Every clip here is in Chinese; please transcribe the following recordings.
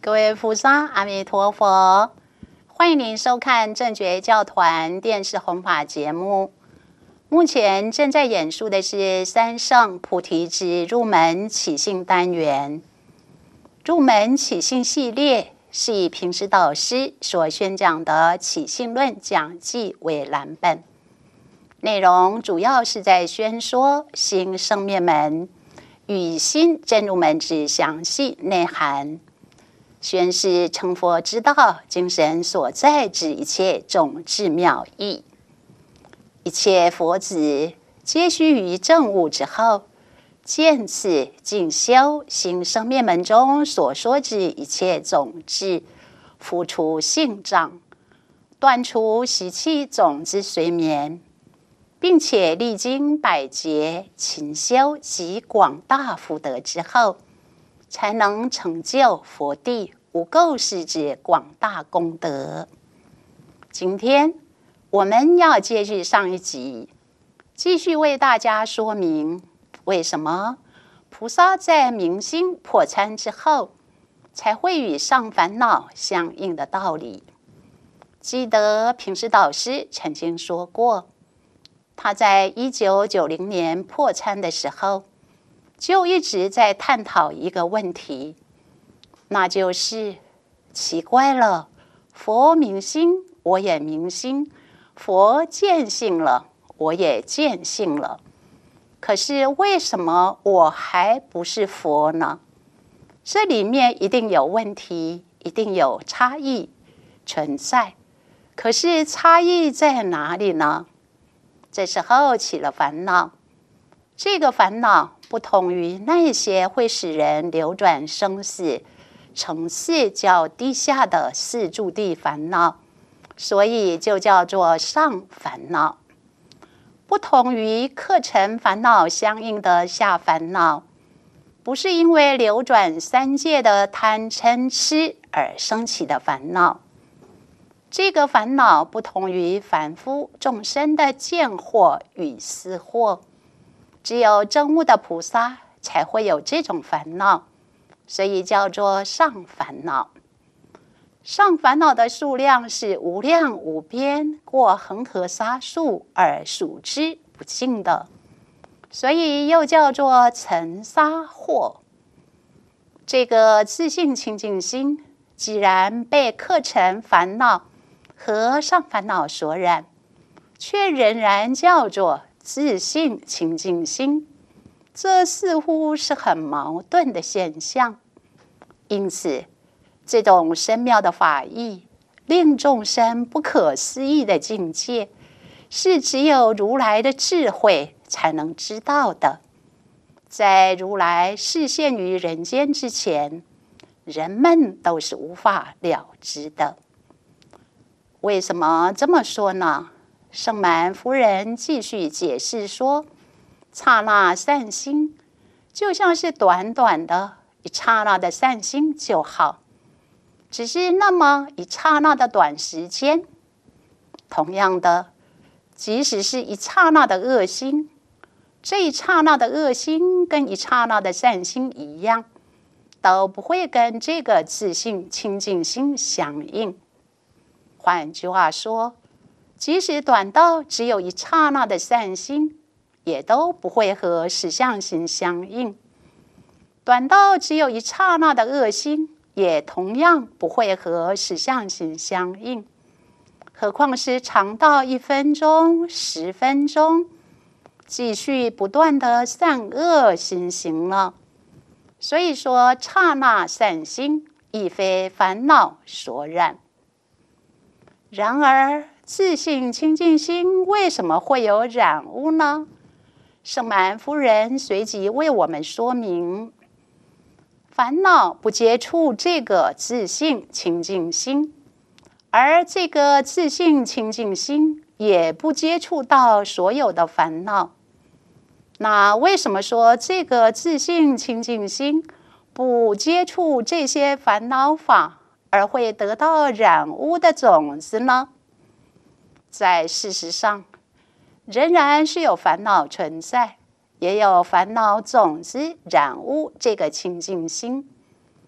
各位菩萨，阿弥陀佛！欢迎您收看正觉教团电视弘法节目。目前正在演述的是三圣菩提之入门起信单元。入门起信系列是以平时导师所宣讲的起信论讲记为蓝本，内容主要是在宣说心生灭门与心正入门之详细内涵，宣示成佛之道精神所在之一切种智妙义。一切佛子皆须于证悟之后，见此进修心生灭门中所说之一切种智，付出性障，断除习气种子随眠，并且历经百劫勤修及广大福德之后，才能成就佛地无垢世之广大功德。今天我们要接续上一集，继续为大家说明为什么菩萨在明心破参之后，才会与上烦恼相应的道理。记得平时导师曾经说过，他在1990年破参的时候，就一直在探讨一个问题，那就是奇怪了，佛明心，我也明心；佛见性了，我也见性了。可是为什么我还不是佛呢？这里面一定有问题，一定有差异存在。可是差异在哪里呢？这时候起了烦恼，这个烦恼不同于那些会使人流转生死层次较低下的四住地烦恼，所以就叫做上烦恼。不同于课程烦恼相应的下烦恼，不是因为流转三界的贪嗔痴而生起的烦恼。这个烦恼不同于凡夫众生的见惑与思惑，只有证悟的菩萨才会有这种烦恼，所以叫做上烦恼。上烦恼的数量是无量无边，过恒河沙数而数之不尽的，所以又叫做尘沙惑。这个自性清净心既然被课程烦恼和上烦恼所染，却仍然叫做自性清净心，这似乎是很矛盾的现象。因此这种深妙的法义，令众生不可思议的境界，是只有如来的智慧才能知道的。在如来示现于人间之前，人们都是无法了知的。为什么这么说呢？圣满夫人继续解释说，刹那善心就像是短短的一刹那的善心就好，只是那么一刹那的短时间。同样的，即使是一刹那的恶心，这一刹那的恶心跟一刹那的善心一样，都不会跟这个自性清净心相应。换句话说，即使短到只有一刹那的善心，也都不会和实相心相应；短到只有一刹那的恶心，也同样不会和实相心相应。何况是长到1分钟、10分钟，继续不断的善恶心行了。所以说，刹那善心亦非烦恼所染。然而，自性清净心为什么会有染污呢？圣满夫人随即为我们说明，烦恼不接触这个自性清净心，而这个自性清净心也不接触到所有的烦恼。那为什么说这个自性清净心不接触这些烦恼法，而会得到染污的种子呢？在事实上，仍然是有烦恼存在，也有烦恼种子染污这个清净心。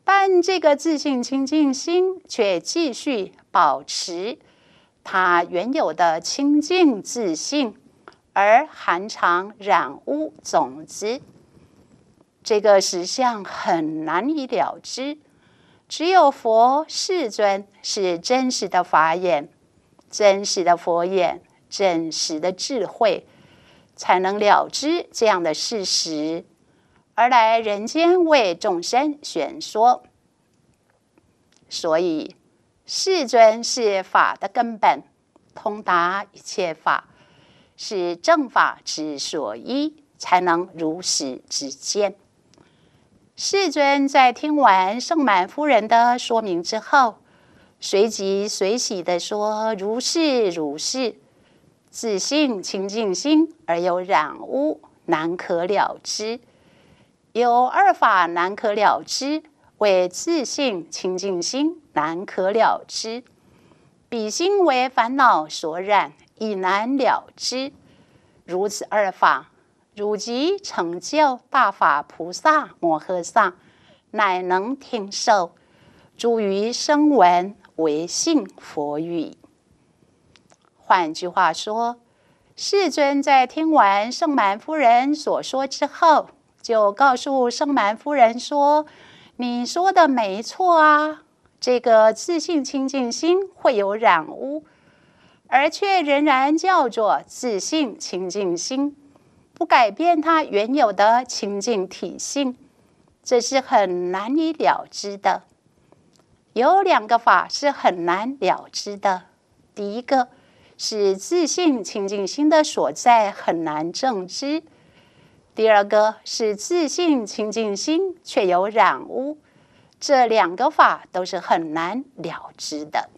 但这个自性清净心却继续保持它原有的清净自性，而含藏染污种子。这个实相很难以了知，只有佛世尊是真实的法眼、真实的佛眼、真实的智慧，才能了知这样的事实，而来人间为众生宣说。所以世尊是法的根本，通达一切法，是正法之所依，才能如实知见。世尊在听完圣满夫人的说明之后，随即随喜地说：如是如是，自性清净心而有染污，难可了知。有二法难可了知，为自性清净心难可了知，彼心为烦恼所染，亦难了知。如此二法，汝即成就大法菩萨摩诃萨，乃能听受，诸于声闻为信佛语。换句话说，世尊在听完圣满夫人所说之后，就告诉圣满夫人说：你说的没错啊，这个自性清净心会有染污，而却仍然叫做自性清净心，不改变它原有的清净体性，这是很难以了知的。有两个法是很难了知的，第一个是自性清净心的所在很难正知，第二个是自性清净心却有染污，这两个法都是很难了知的。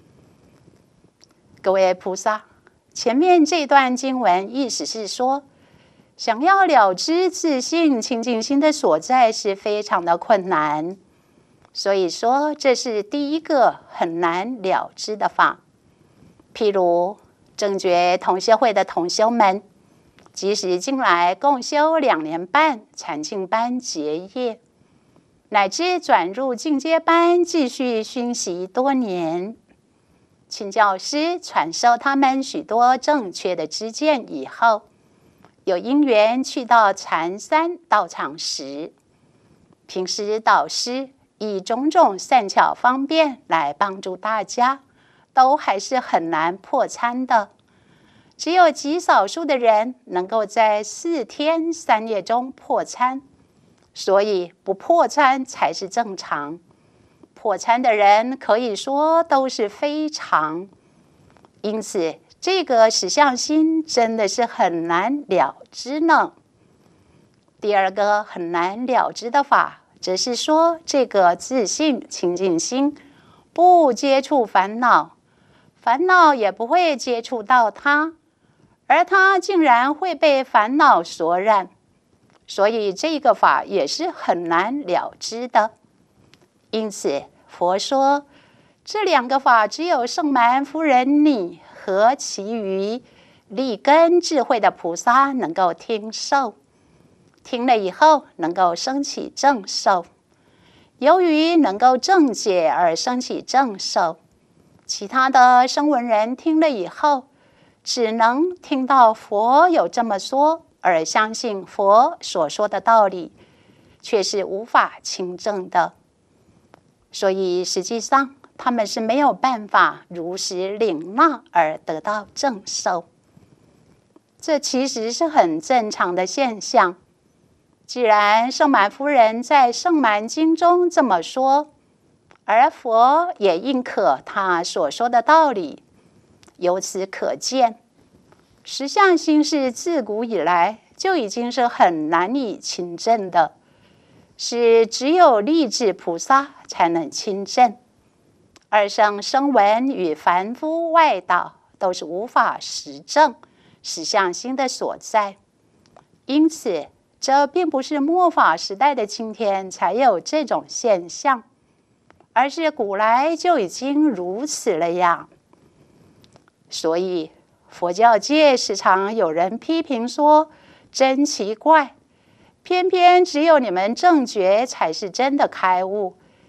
各位菩萨，前面这段经文意思是说，想要了知自性清净心的所在是非常的困难，所以说这是第一个很难了知的法。譬如正觉同修会的同修们，即使进来共修2年半禅净班结业，乃至转入进阶班继续熏习多年，请教师传授他们许多正确的知见以后，有因缘去到禅山道场时，平时导师以种种善巧方便来帮助大家，都还是很难破参的。只有极少数的人能够在4天3夜中破参，所以不破参才是正常。破参的人可以说都是非常，因此这个实相心真的是很难了知呢。第二个很难了知的法，则是说这个自性清净心不接触烦恼，烦恼也不会接触到它，而它竟然会被烦恼所染，所以这个法也是很难了知的。因此佛说，这两个法只有圣满夫人你和其余立根智慧的菩萨能够听受，听了以后能够生起正受，由于能够正解而生起正受。其他的声闻人听了以后，只能听到佛有这么说，而相信佛所说的道理，却是无法亲证的。所以实际上他们是没有办法如实领纳而得到正受，这其实是很正常的现象。既然圣满夫人在圣满经中这么说，而佛也认可他所说的道理，由此可见，实相心是自古以来就已经是很难以亲证的，是只有立志菩萨才能亲证，二圣声闻与凡夫外道都是无法实证实相心的所在。因此这并不是末法时代的今天才有这种现象，而是古来就已经如此了呀。所以佛教界时常有人批评说，真奇怪，偏偏只有你们正觉才是真的开悟，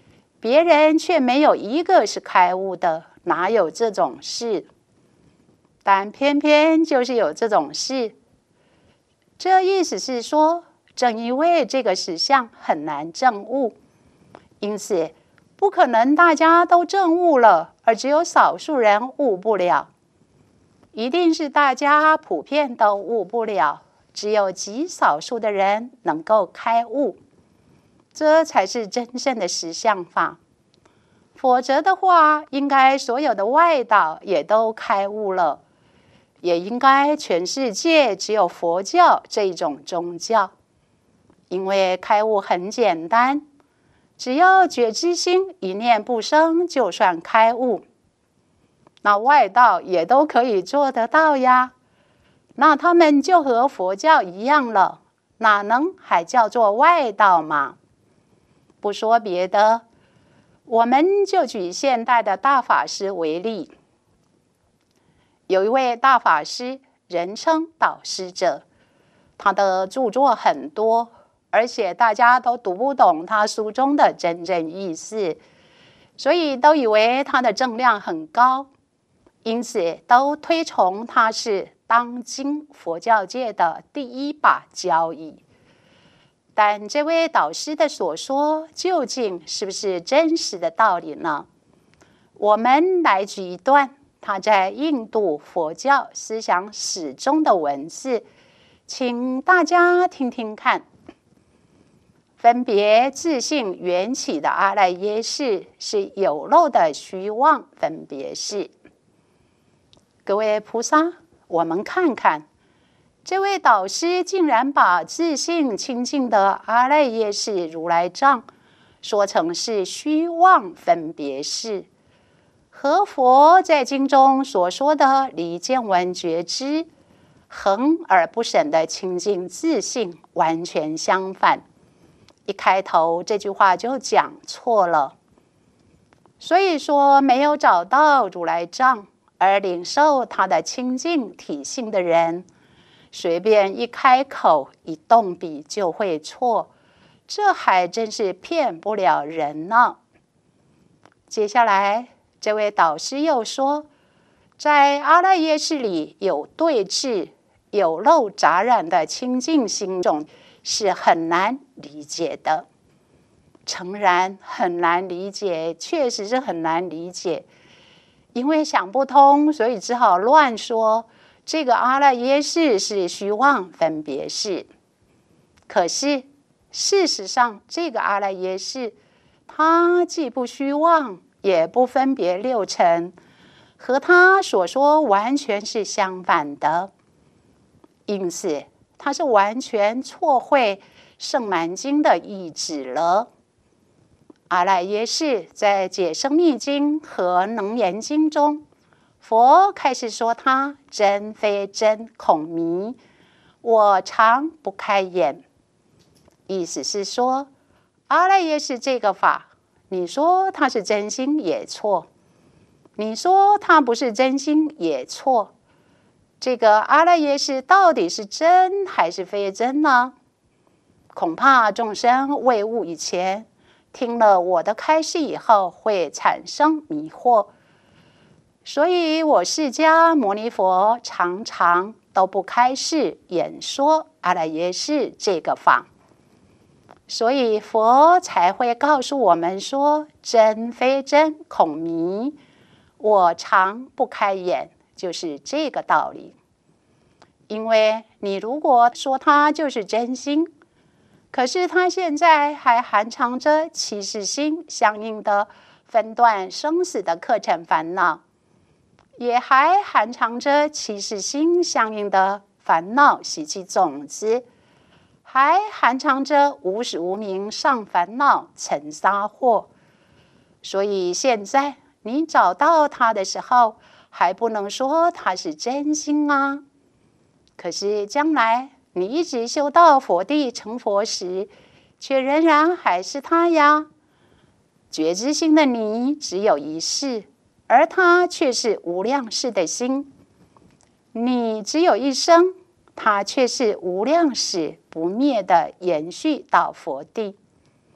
别人却没有一个是开悟的，哪有这种事？但偏偏就是有这种事。这意思是说，正因为这个实相很难证悟，因此不可能大家都证悟了，而只有少数人悟不了。一定是大家普遍都悟不了，只有极少数的人能够开悟，这才是真正的实相法。否则的话，应该所有的外道也都开悟了，也应该全世界只有佛教这一种宗教。因为开悟很简单，只要觉知心一念不生，就算开悟。那外道也都可以做得到呀，那他们就和佛教一样了，哪能还叫做外道嘛？不说别的，我们就举现代的大法师为例。有一位大法师，人称导师者，他的著作很多，而且大家都读不懂他书中的真正意思，所以都以为他的正量很高，因此都推崇他是当今佛教界的第一把交椅。但这位导师的所说究竟是不是真实的道理呢？我们来举一段他在印度佛教思想史中的文字，请大家听听看。分别自性缘起的阿赖耶识是有漏的虚妄分别识。各位菩萨，我们看看，这位导师竟然把自性清净的阿赖耶识如来藏说成是虚妄分别识，和佛在经中所说的离见闻觉知恒而不省的清净自性完全相反。一开头这句话就讲错了。所以说，没有找到如来藏而领受他的清净体性的人，随便一开口一动笔就会错，这还真是骗不了人呢。接下来这位导师又说，在阿赖耶识里有对治有漏杂染的清净心种是很难理解的。诚然很难理解，确实是很难理解，因为想不通，所以只好乱说这个阿赖耶识是虚妄分别识。可是事实上，这个阿赖耶识它既不虚妄，也不分别六尘，和他所说完全是相反的。因此它是完全错会圣蛮经的意旨了。阿赖耶识在解生密经和能言经中，佛开始说它真非真，恐迷，我常不开眼。意思是说，阿赖耶识这个法，你说它是真心也错，你说它不是真心也错。这个阿赖耶识到底是真还是非真呢？恐怕众生未悟以前，听了我的开示以后会产生迷惑，所以我释迦牟尼佛常常都不开示演说阿赖耶识这个法，所以佛才会告诉我们说真非真，恐迷，我常不开眼，就是这个道理。因为你如果说它就是真心，可是它现在还含藏着起始心相应的分段生死的课程烦恼，也还含藏着起始心相应的烦恼习气种子，还含藏着无始无明上烦恼尘沙惑。所以现在你找到它的时候，还不能说它是真心啊。可是将来你一直修到佛地成佛时，却仍然还是他呀。觉知心的你只有一世，而他却是无量世的心。你只有一生，他却是无量世不灭的延续到佛地。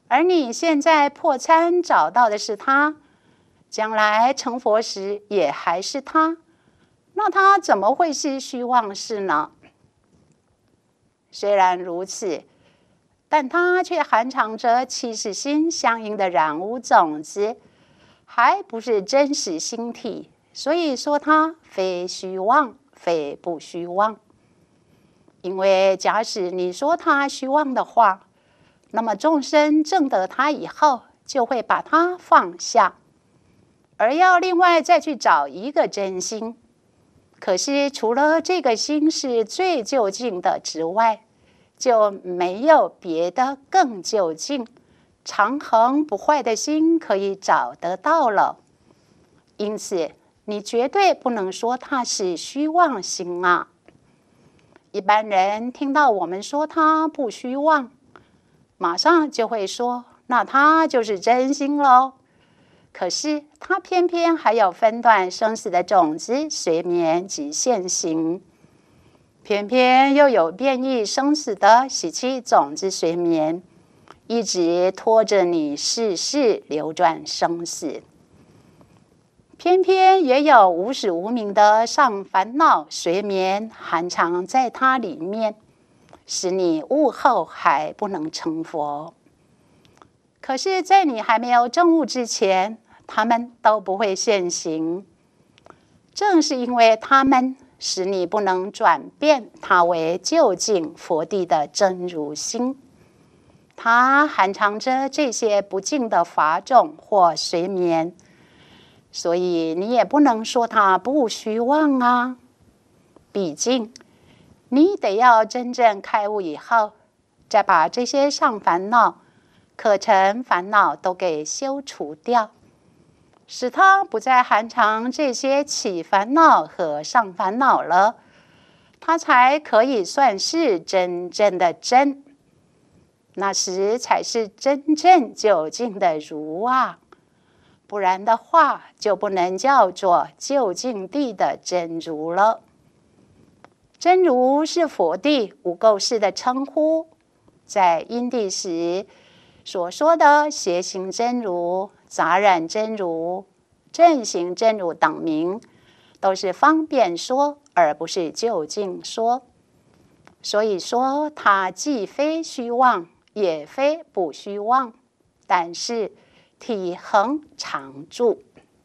而你现在破参找到的是他，将来成佛时也还是他，那他怎么会是虚妄事呢？虽然如此，但它却含藏着起始心相应的染污种子，还不是真实心体，所以说它非虚妄，非不虚妄。因为假使你说它虚妄的话，那么众生证得它以后，就会把它放下，而要另外再去找一个真心。可是除了这个心是最究竟的之外，就没有别的更究竟、长恒不坏的心可以找得到了。因此，你绝对不能说它是虚妄心啊。一般人听到我们说它不虚妄，马上就会说，那它就是真心咯。可是它偏偏还有分段生死的种子随眠及现行，偏偏又有变异生死的习气种子随眠，一直拖着你世世流转生死。偏偏也有无始无明的上烦恼随眠含藏在它里面，使你悟后还不能成佛。可是在你还没有证悟之前，他们都不会现行。正是因为他们使你不能转变它为究竟佛地的真如心，它含藏着这些不净的法种或随眠，所以你也不能说它不虚妄啊。毕竟你得要真正开悟以后，再把这些上烦恼、可尘烦恼都给修除掉，使它不再含藏这些起烦恼和上烦恼了，它才可以算是真正的真。那时才是真正究竟的如啊，不然的话就不能叫做究竟地的真如了。真如是佛地无垢世的称呼，在因地时所说的邪行真如、杂染真如、正行真如等名，都是方便说，而不是究竟说。所以说它既非虚妄，也非不虚妄，但是体恒常住。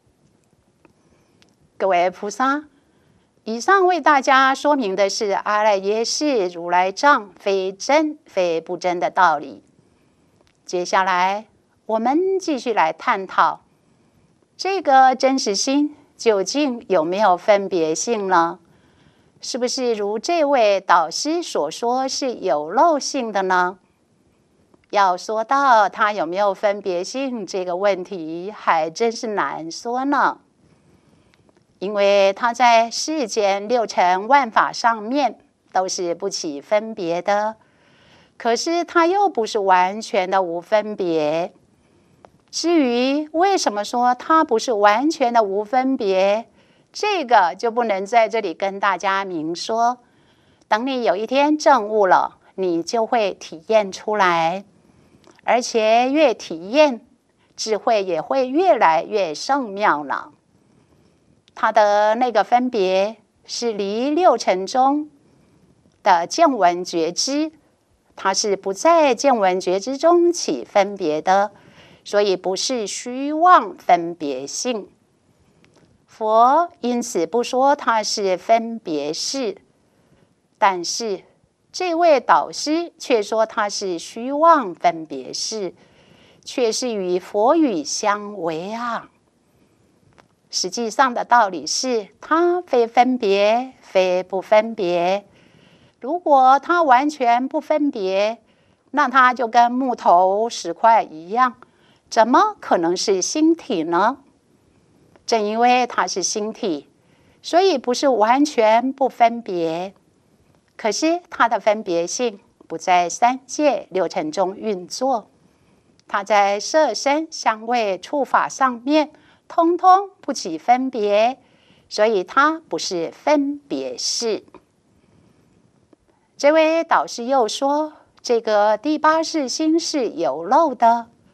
各位菩萨，以上为大家说明的是阿赖耶识如来藏非真非不真的道理。接下来我们继续来探讨这个真实心究竟有没有分别性呢？是不是如这位导师所说是有漏性的呢？要说到它有没有分别性这个问题，还真是难说呢。因为它在世间六尘万法上面都是不起分别的，可是它又不是完全的无分别。至于为什么说它不是完全的无分别，这个就不能在这里跟大家明说。等你有一天证悟了，你就会体验出来，而且越体验，智慧也会越来越胜妙了。它的那个分别是离六尘中的见闻觉知，它是不在见闻觉知中起分别的，所以不是虚妄分别性。佛因此不说它是分别事，但是这位导师却说它是虚妄分别事，却是与佛语相违啊。实际上的道理是，它非分别，非不分别。如果它完全不分别，那它就跟木头、石块一样，怎么可能是心体呢？正因为它是心体，所以不是完全不分别。可是它的分别性不在三界六尘中运作，它在色身香味触法上面通通不起分别，所以它不是分别事。这位导师又说，这个第八识心是有漏的，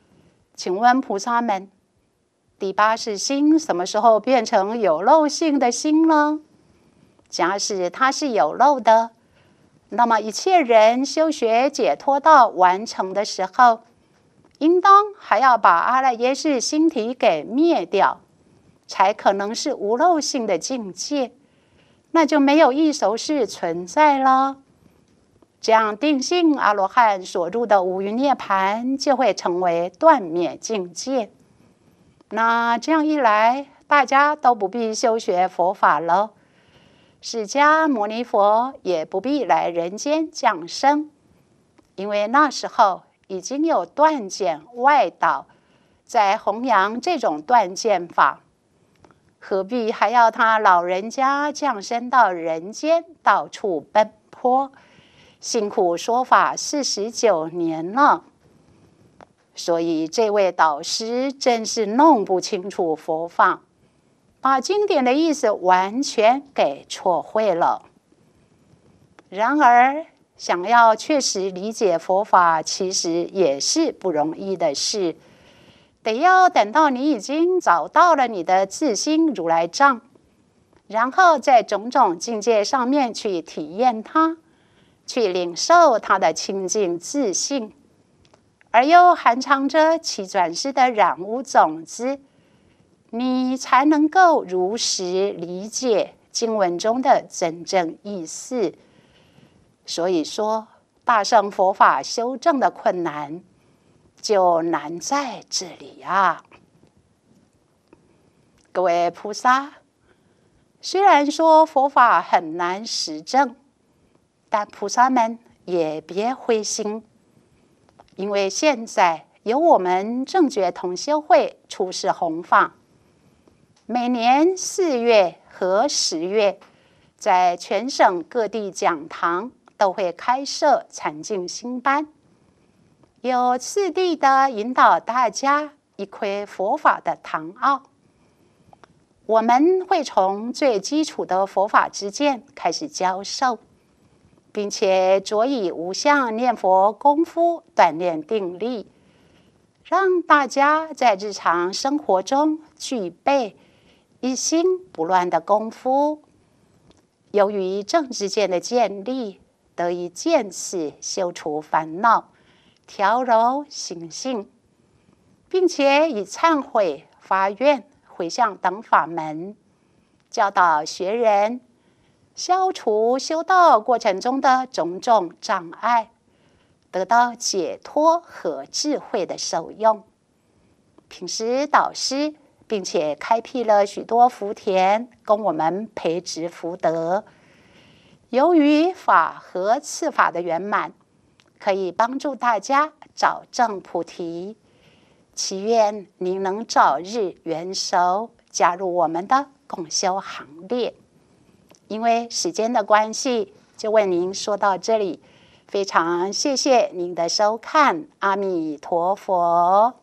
请问菩萨们，第八识心什么时候变成有漏性的心呢？假使它是有漏的，那么一切人修学解脱道完成的时候，应当还要把阿赖耶识心体给灭掉，才可能是无漏性的境界，那就没有异熟识存在了。这样定性阿罗汉所入的五蕴涅盘就会成为断灭境界。那这样一来，大家都不必修学佛法了，释迦牟尼佛也不必来人间降生，因为那时候已经有断见外道在弘扬这种断见法，何必还要他老人家降生到人间到处奔波，辛苦说法49年了？所以这位导师真是弄不清楚佛法，把经典的意思完全给错会了。然而想要确实理解佛法，其实也是不容易的事，得要等到你已经找到了你的自心如来藏，然后在种种境界上面去体验它，去领受它的清净自性，而又含藏着起转世的染污种子，你才能够如实理解经文中的真正意思。所以说，大乘佛法修正的困难就难在这里啊。各位菩萨，虽然说佛法很难实证，但菩萨们也别灰心，因为现在由我们正觉同修会出世弘法，每年4月和10月，在全省各地讲堂都会开设禅净心班，有次第的引导大家一窥佛法的堂奥。我们会从最基础的佛法知见开始教授，并且着以无相念佛功夫锻炼定力，让大家在日常生活中具备一心不乱的功夫。由于正知见的建立，得以渐次修除烦恼，调柔心性，并且以忏悔、发愿、回向等法门，教导学人消除修道过程中的种种障碍，得到解脱和智慧的受用。平时导师并且开辟了许多福田，供我们培植福德。由于法和次法的圆满，可以帮助大家找证菩提。祈愿您能早日圆熟，加入我们的共修行列。因为时间的关系，就为您说到这里。非常谢谢您的收看，阿弥陀佛。